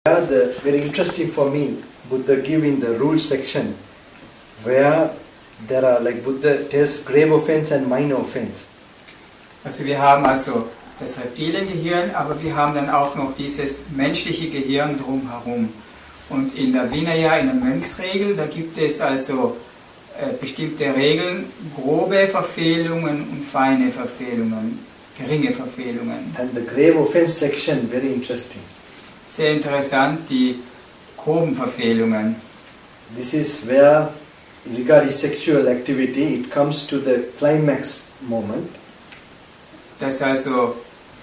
Very interesting for me, Buddha give in the rules section where there are like Buddha tells grave offense and minor offense. Also wir haben also das reptile Gehirn, aber wir haben dann auch noch dieses menschliche Gehirn drumherum. Und in der Vinaya, in der Mönchsregel, da gibt es also bestimmte Regeln, grobe Verfehlungen und feine Verfehlungen, geringe Verfehlungen. And the grave offense section, very interesting. Sehr interessant, die groben Verfehlungen. This is where, regarding sexual activity, it comes to the climax moment. Das also,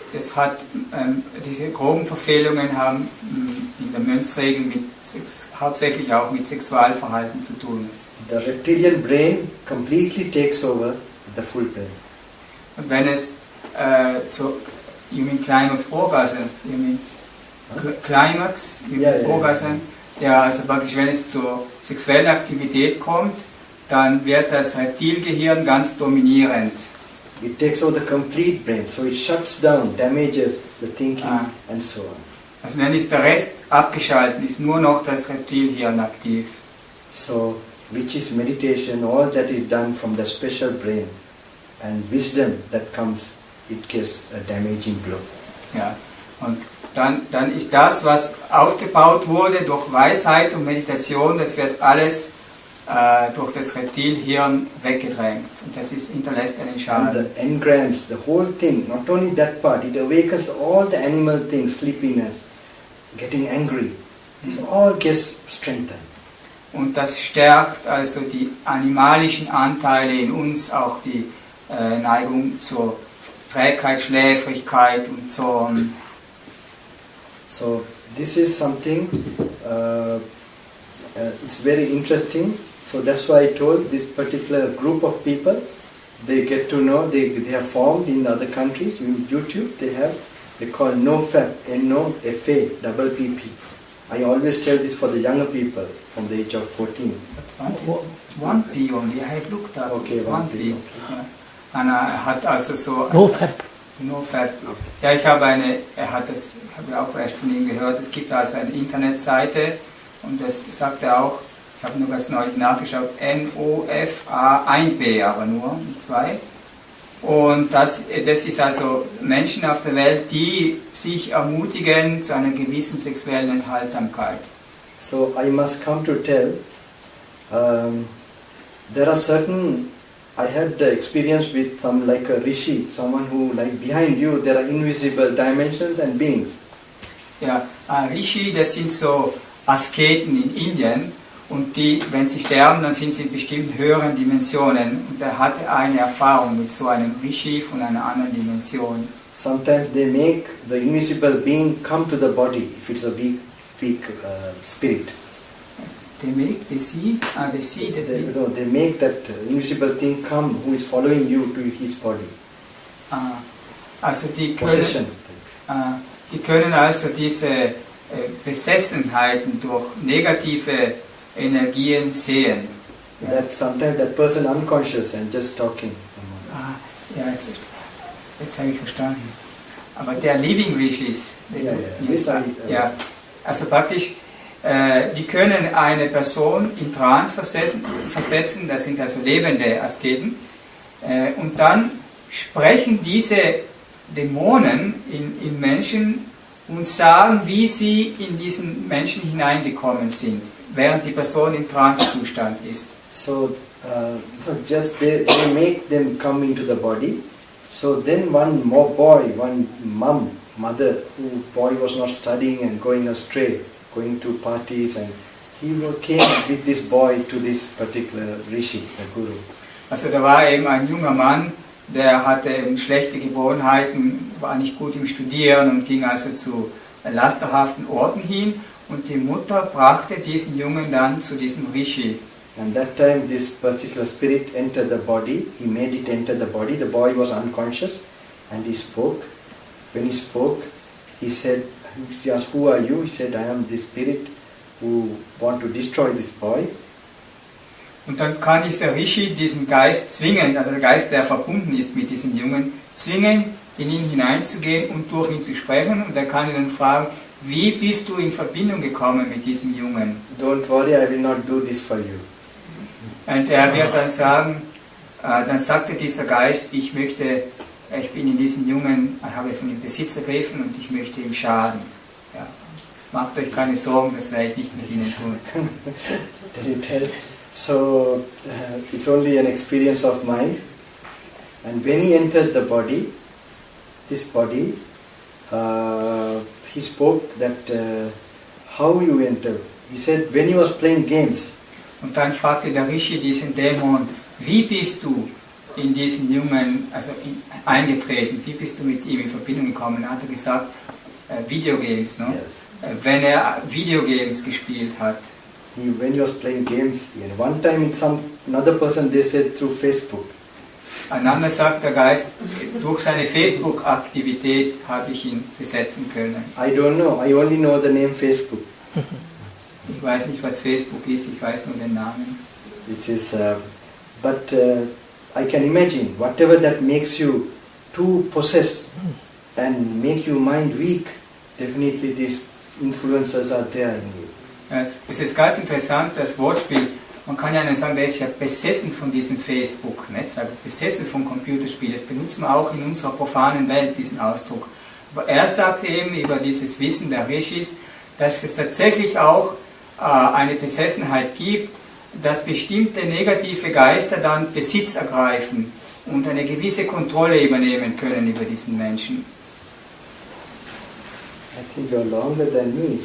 diese groben Verfehlungen haben in der Mönchsregel hauptsächlich auch mit Sexualverhalten zu tun. The reptilian brain completely takes over the full brain. Und wenn es you mean climax orgasm, you mean Climax, Orgasm, ja, also praktisch wenn es zur sexuellen Aktivität kommt, dann wird das Reptilgehirn ganz dominierend. It takes over the complete brain, so it shuts down, damages the thinking and so on. Also dann ist der Rest abgeschaltet, ist nur noch das Reptilhirn aktiv. So, which is meditation, all that is done from the special brain, and wisdom that comes, it gives a damaging blow. Ja, und dann ist das, was aufgebaut wurde durch Weisheit und Meditation, das wird alles durch das Reptilhirn weggedrängt. Und das hinterlässt einen Schaden. And the engrams, the whole thing, not only that part, it awakens all the animal things, sleepiness, getting angry. This all gets strengthened. Und das stärkt also die animalischen Anteile in uns, auch die Neigung zur Trägheit, Schläfrigkeit und Zorn. So this is something, it's very interesting. So that's why I told this particular group of people, they get to know, they have formed in other countries, in YouTube, they call NoFap, N-O-F-A-P-P. I always tell this for the younger people from the age of 14. One P only, I have looked at okay, one P. Okay. Und hat also so... NoFap. NoFap. Ja, ich habe auch erst von ihm gehört, es gibt also eine Internetseite und das sagt er auch, ich habe nur ganz neulich nachgeschaut, N-O-F-A, ein B aber nur, nicht zwei. Und das ist also Menschen auf der Welt, die sich ermutigen zu einer gewissen sexuellen Enthaltsamkeit. So I must come to tell, there are certain, I had the experience with like a rishi, someone who like behind you there are invisible dimensions and beings. Ja, Rishi, das sind so Asketen in Indien und die, wenn sie sterben, dann sind sie in bestimmten höheren Dimensionen und er hatte eine Erfahrung mit so einem Rishi von einer anderen Dimension. Sometimes they make the invisible being come to the body if it's a weak spirit. They make that invisible thing come who is following you to his body. Also die können also diese Besessenheiten durch negative Energien sehen. That sometimes that person unconscious and just talking. Ja, jetzt habe ich verstanden. Aber der Living Rishis, also praktisch, die können eine Person in Trance versetzen, das sind also lebende Asketen, und dann sprechen diese Dämonen in Menschen und sagen, wie sie in diesen Menschen hineingekommen sind, während die Person im Trance-Zustand ist. So just they make them come into the body. So then one more boy, one mother, who boy was not studying and going astray, going to parties, and he came with this boy to this particular rishi, the guru. Also da war eben ein junger Mann, der hatte eben schlechte Gewohnheiten, war nicht gut im Studieren und ging also zu lasterhaften Orten hin und die Mutter brachte diesen Jungen dann zu diesem Rishi. And that time this particular spirit entered the body, he made it enter the body, the boy was unconscious and he spoke. When he spoke, he said, he asked, who are you? He said, I am the spirit who want to destroy this boy. Und dann kann dieser Rishi diesen Geist zwingen, also der Geist, der verbunden ist mit diesem Jungen, zwingen, in ihn hineinzugehen und durch ihn zu sprechen. Und er kann ihn dann fragen, wie bist du in Verbindung gekommen mit diesem Jungen? Don't worry, I will not do this for you. Und er wird dann sagen, dann sagte dieser Geist, ich bin in diesen Jungen, habe von ihm Besitz ergriffen und ich möchte ihm schaden. Ja. Macht euch keine Sorgen, das werde ich nicht mit ihnen tun. Did you tell? So, it's only an experience of mine. And when he entered the body, this body, he spoke that how you enter. He said when he was playing games. Und dann fragte der Rishi diesen Dämon, wie bist du in diesen Jungen eingetreten? Wie bist du mit ihm in Verbindung gekommen? Er hatte gesagt, Videogames, no? Yes. Wenn er Videogames gespielt hat. When he was playing games, and one time another person they said through Facebook. Einander sagt der Geist, durch seine Facebook-Aktivität habe ich ihn besetzen können. I don't know, I only know the name Facebook. Ich weiß nicht, was Facebook ist, ich weiß nur den Namen. It is, but I can imagine, whatever that makes you too possessed and make your mind weak, definitely these influences are there in you. Es ist ganz interessant, das Wortspiel. Man kann ja nicht sagen, der ist ja besessen von diesem Facebook-Netz, also besessen vom Computerspiel. Das benutzen wir auch in unserer profanen Welt, diesen Ausdruck. Aber er sagte eben über dieses Wissen der Rishis, dass es tatsächlich auch eine Besessenheit gibt, dass bestimmte negative Geister dann Besitz ergreifen und eine gewisse Kontrolle übernehmen können über diesen Menschen. I think you're longer than me.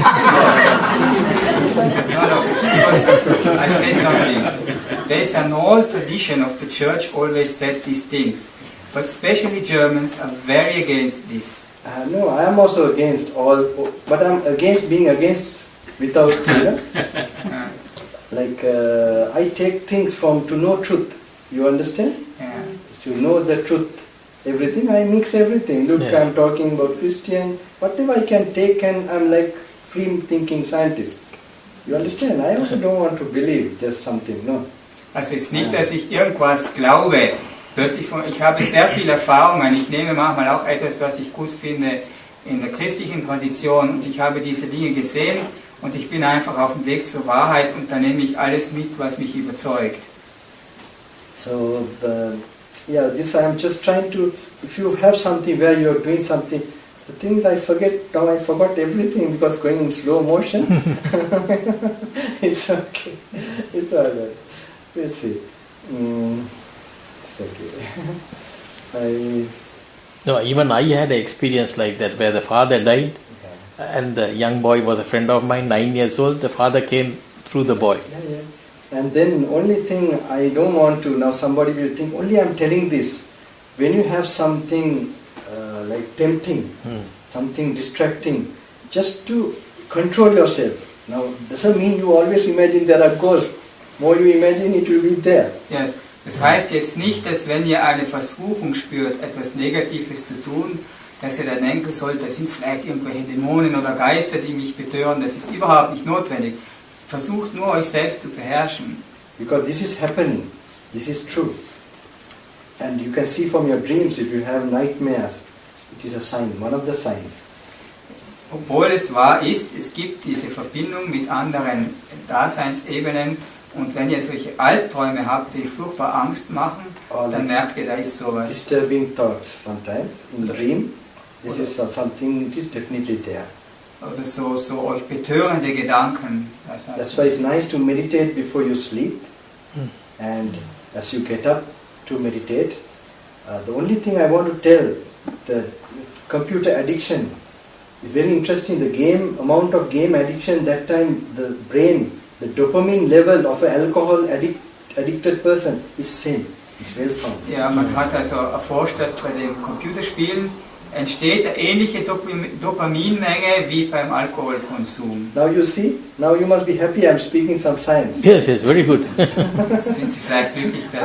No, because I say something. There is an old tradition of the church always said these things, but especially Germans are very against this. No, I am also against all, but I'm against being against without, like I take things to know truth. You understand? Yeah. To know the truth. Everything, I mix everything. Look, Yeah. I'm talking about Christian, whatever I can take, and I'm like free thinking scientist. You understand? I also don't want to believe just something, no. Also es ist nicht, dass ich irgendwas glaube. Ich habe sehr viele Erfahrungen. Ich nehme manchmal auch etwas, was ich gut finde in der christlichen Tradition, und ich habe diese Dinge gesehen und ich bin einfach auf dem Weg zur Wahrheit und da nehme ich alles mit, was mich überzeugt. So, yeah, this I'm just trying to, if you have something where you're doing something, the things I forget, now I forgot everything because going in slow motion. It's okay. It's alright. We'll see. It's okay. No, even I had an experience like that where the father died and the young boy was a friend of mine, 9 years old. The father came through the boy. Yeah. And then only thing I don't want to, now somebody will think, only I'm telling this. When you have something like tempting, something distracting, just to control yourself. Now, doesn't mean you always imagine there are ghosts. More you imagine, it will be there. Yes. Das heißt jetzt nicht, dass wenn ihr eine Versuchung spürt, etwas Negatives zu tun, dass ihr dann denken sollt, das sind vielleicht irgendwelche Dämonen oder Geister, die mich betören. Das ist überhaupt nicht notwendig. Versucht nur, euch selbst zu beherrschen. Because this is happening. This is true. And you can see from your dreams, if you have nightmares, it is a sign, one of the signs. Obwohl es wahr ist, es gibt diese Verbindung mit anderen Daseinsebenen, und wenn ihr solche Albträume habt, die furchtbar Angst machen, dann merkt ihr, da ist sowas. Disturbing thoughts sometimes in dream. This is something, it is definitely there. Oder so euch betörende Gedanken. That's why it's nice to meditate before you sleep, and as you get up to meditate. The only thing I want to tell, the computer addiction is very interesting. The amount of game addiction, that time the brain, the dopamine level of an alcohol addicted person is same. It's well found. Ja, man hat also erforscht, dass bei den Computerspielen entsteht eine ähnliche Dopaminmenge wie beim Alkoholkonsum. Now you see, now you must be happy I'm speaking some science. Yes, very good. Sind Sie vielleicht glücklich, dass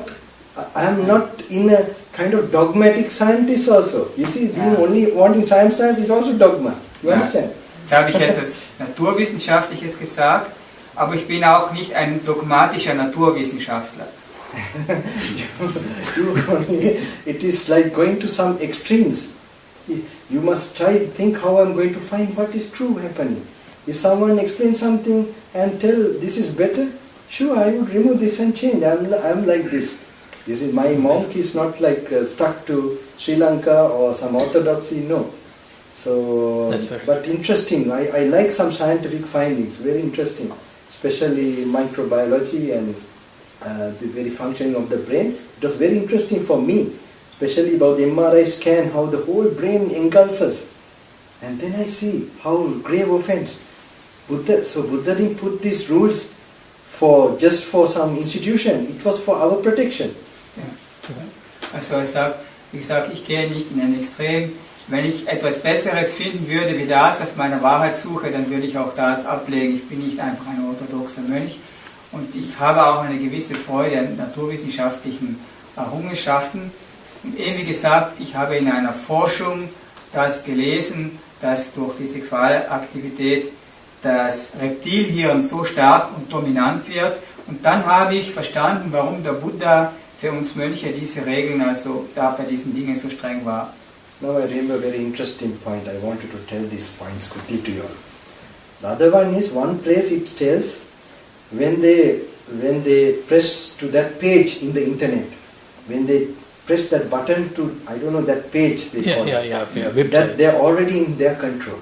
I am not in a kind of dogmatic scientist also. You see, being only wanting science is also dogma. You understand? Jetzt habe ich etwas Naturwissenschaftliches gesagt, aber ich bin auch nicht ein dogmatischer Naturwissenschaftler. It is like going to some extremes. You must try think how I'm going to find what is true happening. If someone explains something and tell this is better, sure, I would remove this and change. I'm like this. You see, my monk is not like stuck to Sri Lanka or some orthodoxy, no. So, but interesting. I like some scientific findings, very interesting, especially microbiology and the very functioning of the brain. It was very interesting for me, especially about the MRI scan, how the whole brain engulfs. And then I see how grave offense. Buddha didn't put these rules just for some institution. It was for our protection. Ja. Also wie gesagt, ich gehe nicht in ein Extrem. Wenn ich etwas Besseres finden würde wie das auf meiner Wahrheitssuche, dann würde ich auch das ablegen. Ich bin nicht einfach ein orthodoxer Mönch. Und ich habe auch eine gewisse Freude an naturwissenschaftlichen Errungenschaften. Und eben wie gesagt, ich habe in einer Forschung das gelesen, dass durch die Sexualaktivität das Reptilhirn so stark und dominant wird. Und dann habe ich verstanden, warum der Buddha für uns Mönche diese Regeln, also da bei diesen Dingen so streng war. Now I remember a very interesting point. I wanted to tell these points quickly to you all. The other one is one place it tells when they press to that page in the internet, when they press that button to, I don't know, that page they call it, that they are already in their control.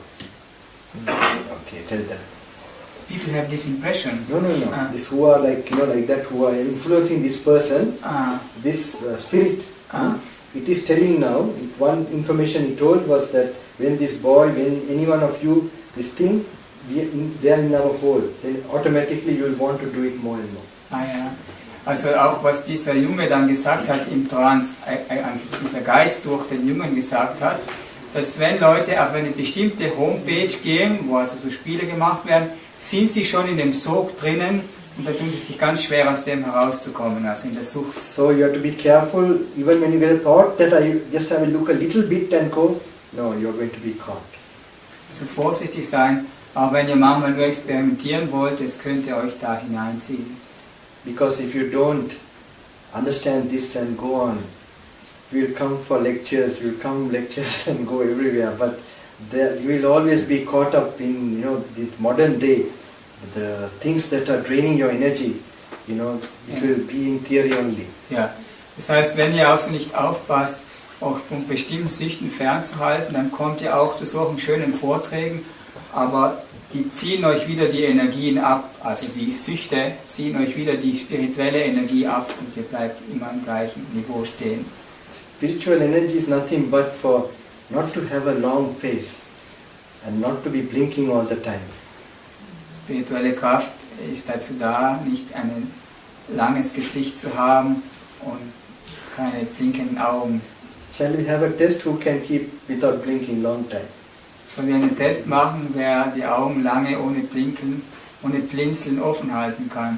Okay, tell them. People have this impression. No. These who are like, like that, who are influencing this person, this spirit. It is telling now, one information he told was that when this boy, when any one of you, this thing, they are in our hold, then automatically you will want to do it more and more. Ja. Also auch was dieser Junge dann gesagt hat im Trance, dieser Geist durch den Jungen gesagt hat, dass wenn Leute auf eine bestimmte Homepage gehen, wo also so Spiele gemacht werden, sind sie schon in dem Sog drinnen und da tun sie sich ganz schwer aus dem herauszukommen, also in der Sucht. So you have to be careful, even when you get a thought that I will look a little bit and go, no, you are going to be caught. Also vorsichtig sein, auch wenn ihr manchmal nur experimentieren wollt, es könnte euch da hineinziehen. Because if you don't understand this and go on, you will come for lectures, and go everywhere, but you will always be caught up in, this modern day, the things that are draining your energy, it will be in theory only. Ja, das heißt, wenn ihr auch so nicht aufpasst, auch von bestimmten Süchten fernzuhalten, dann kommt ihr auch zu solchen schönen Vorträgen, aber die ziehen euch wieder die Energien ab, also die Süchte ziehen euch wieder die spirituelle Energie ab und ihr bleibt immer am gleichen Niveau stehen. Spiritual energy is nothing but for not to have a long face and not to be blinking all the time. Spirituelle Kraft ist dazu da, nicht ein langes Gesicht zu haben und keine blinkenden Augen. Shall we have a test who can keep without blinking long time? Sollen wir einen Test machen, wer die Augen lange ohne Blinzeln offen halten kann?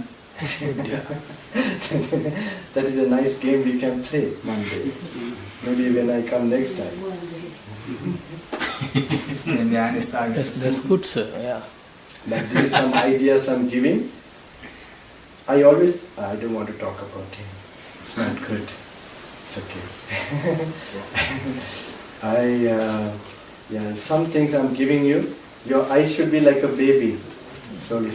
That is a nice game we can play Monday. Maybe when I come next time. Das nehmen wir eines Tages. That's good, sir. Yeah. But there is some ideas I'm giving. I don't want to talk about him. It's not good. It's okay. Some things I'm giving you. Your eyes should be like a baby. Slowly.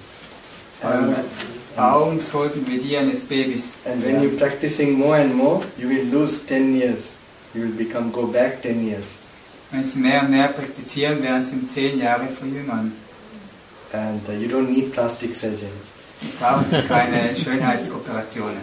Augen sollten wie die eines Babys. And when you're practicing more and more, you will lose 10 years. You will go back 10 years. Wenn Sie mehr und mehr praktizieren, werden Sie um 10 Jahre verjüngern. And you don't need plastic surgery. Brauchen Sie keine Schönheitsoperationen.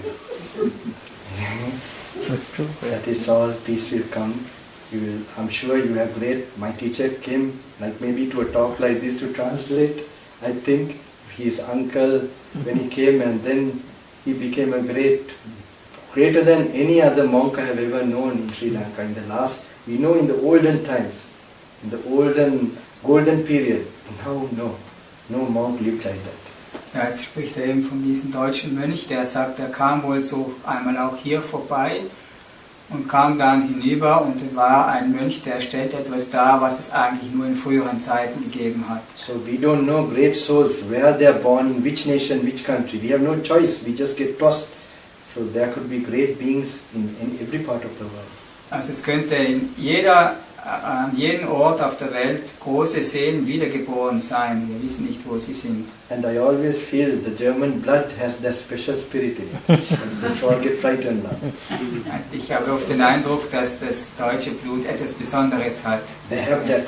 That is all. Peace will come. I'm sure you have great. My teacher came, like maybe to a talk like this to translate. I think his uncle, when he came, and then he became a greater than any other monk I have ever known in Sri Lanka. In the olden times, in the golden period. Now, no monk lived like that. Ja, jetzt spricht er eben von diesem deutschen Mönch, der sagt, er kam wohl so einmal auch hier vorbei und kam dann hinüber und war ein Mönch, der stellte etwas dar, was es eigentlich nur in früheren Zeiten gegeben hat. So we don't know great souls, where they are born, in which nation, which country. We have no choice, we just get tossed. So there could be great beings in every part of the world. Also es könnte in jeder an jedem Ort auf der Welt große Seelen wiedergeboren sein. Wir wissen nicht, wo sie sind. And I always feel the German blood has that special spirit in it. And they all get frightened now. Ich habe oft den Eindruck, dass das deutsche Blut etwas Besonderes hat. They have that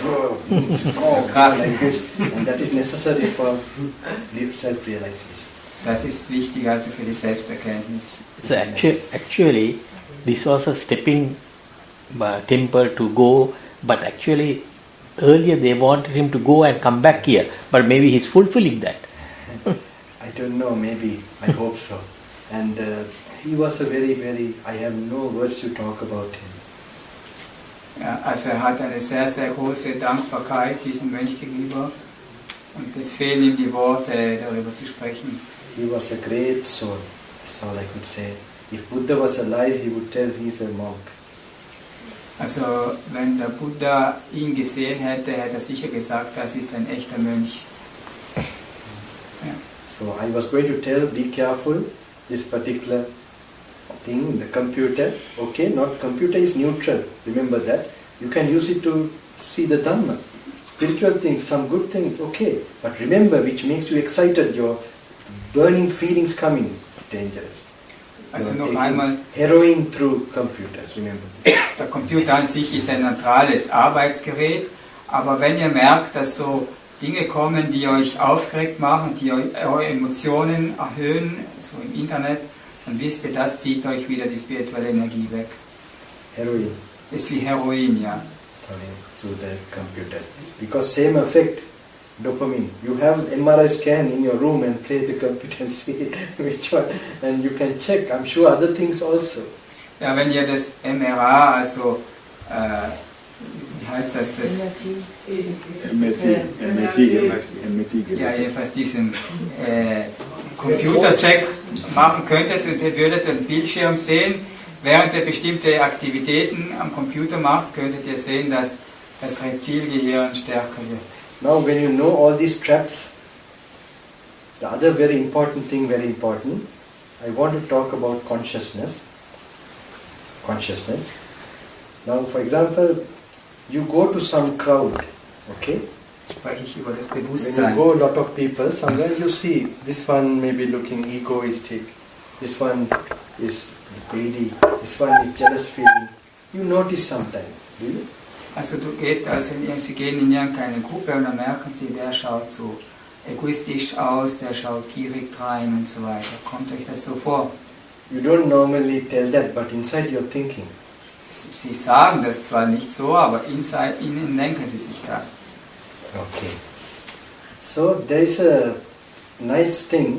like this, and that is necessary for self-realization. Das ist wichtig also für die Selbsterkenntnis. So actually, this was a stepping temple to go, but actually earlier they wanted him to go and come back here, but maybe he's fulfilling that. I don't know, maybe, I hope so. And he was a very, I have no words to talk about him. Ja, also hat eine sehr, sehr große Dankbarkeit diesem Mönch gegenüber und es fehlen ihm die Worte, darüber zu sprechen. He was a great soul, that's all I could say. If Buddha was alive, he would tell he's a monk. Also wenn der Buddha ihn gesehen hätte, hätte er sicher gesagt, das ist ein echter Mönch. Ja. So I was going to tell, be careful, this particular thing, the computer, okay, not computer is neutral, remember that. You can use it to see the Dhamma. Spiritual things, some good things, okay. But remember, which makes you excited, your burning feelings coming, dangerous. Also noch einmal, heroin through computers, remember. Der Computer an sich ist ein neutrales Arbeitsgerät, aber wenn ihr merkt, dass so Dinge kommen, die euch aufgeregt machen, die eure Emotionen erhöhen, so im Internet, dann wisst ihr, das zieht euch wieder die spirituelle Energie weg. Heroin. Ist wie Heroin, ja. Through the computers. Because same effect, dopamine. You have MRI scan in your room and play the computer and see which one, and you can check. I'm sure other things also. Ja, wenn ihr das MRA, also wie heißt das? Ja, jedenfalls diesen Computercheck machen könntet und ihr würdet den Bildschirm sehen, während ihr bestimmte Aktivitäten am Computer macht, könntet ihr sehen, dass das Reptilgehirn stärker wird. Now when you know all these traps, the other very important thing, I want to talk about consciousness. Now for example, you go to some crowd, okay? Spreche ich über das When Bewusstsein. you go, a lot of people, somewhere you see, this one may be looking egoistic, this one is greedy, this one is jealous feeling. You notice sometimes, do you? Also Sie gehen in irgendeine Gruppe und dann merken Sie, der schaut so egoistisch aus, der schaut gierig rein und so weiter. Kommt euch das so vor? You don't normally tell that, but inside you're thinking. Sie sagen das zwar nicht so, aber innen denken Sie sich das. Okay. So there is a nice thing.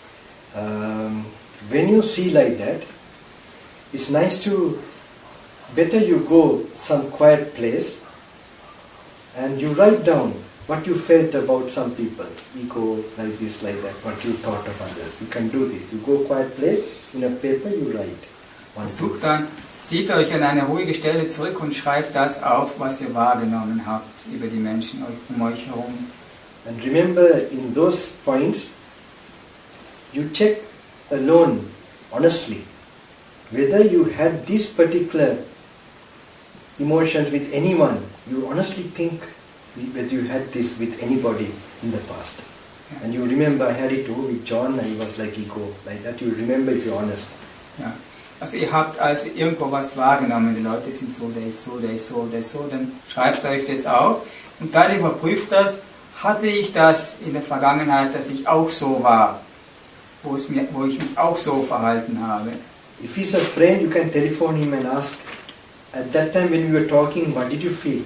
When you see like that, it's nice to. Better you go some quiet place and you write down what you felt about some people, ego, like this, like that, what you thought of others. You can do this. You go quiet place, in a paper you write. Dann zieht euch an eine ruhige Stelle zurück und schreibt das auf, was ihr wahrgenommen habt über die Menschen um euch herum. And remember, in those points, you check alone, honestly, whether you had this particular emotions with anyone. You honestly think whether you had this with anybody in the past. Yeah. And you remember, I had it too with John, and he was like ego, like that. You remember if you're honest. Ja. Also ihr habt also irgendwo was wahrgenommen, die Leute sind so, der ist so, der ist so, der ist so, dann schreibt euch das auf und dann überprüft das, hatte ich das in der Vergangenheit, dass ich auch so war, wo ich mich auch so verhalten habe. If he's a friend, you can telephone him and ask, at that time when we were talking, what did you feel?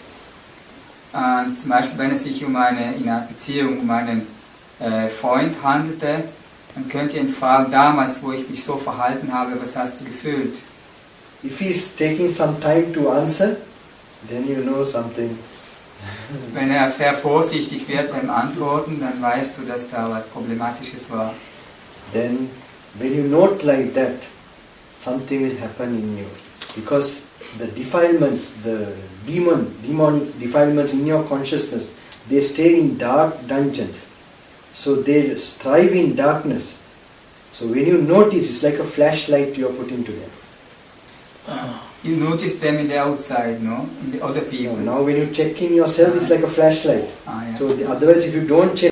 Zum Beispiel, wenn es sich in einer Beziehung um einen Freund handelte, dann könnt ihr ihn fragen, damals, wo ich mich so verhalten habe, was hast du gefühlt? If he's taking some time to answer, then you know something. Wenn er sehr vorsichtig wird beim Antworten, dann weißt du, dass da was Problematisches war. Then, when you note like that, something will happen in you. Because the defilements, the demonic defilements in your consciousness, they stay in dark dungeons. So they strive in darkness. So when you notice, it's like a flashlight you are putting to them. you notice them in the outside, no? In the other people. Now when you check in yourself, it's like a flashlight. Yeah. So otherwise if you don't check